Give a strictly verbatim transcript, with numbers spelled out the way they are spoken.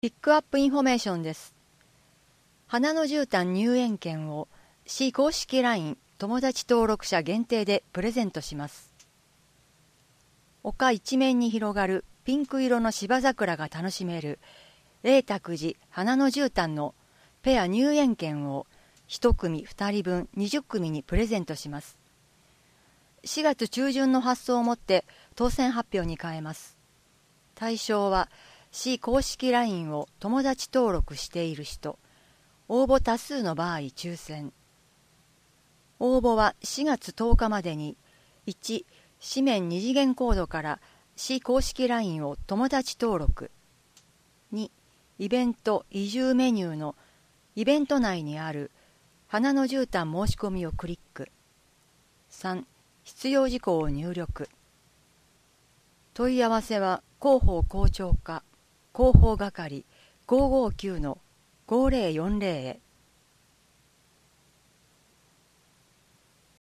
ピックアップインフォメーションです。花の絨毯入園券を市公式 ライン 友達登録者限定でプレゼントします。丘一面に広がるピンク色の芝桜が楽しめる麗澤寺花の絨毯のペア入園券をいち組ふたりぶんにじゅっ組にプレゼントします。しがつ中旬の発送をもって当選発表に変えます。対象は市公式 ライン を友達登録している人、応募多数の場合抽選。応募はしがつとおかまでに、いち、紙面二次元コードから市公式 ライン を友達登録。に、イベント移住メニューのイベント内にある花の絨毯申し込みをクリック。さん、必要事項を入力。問い合わせは広報校長課広報係ごーごーきゅうのごーぜろよんぜろへ。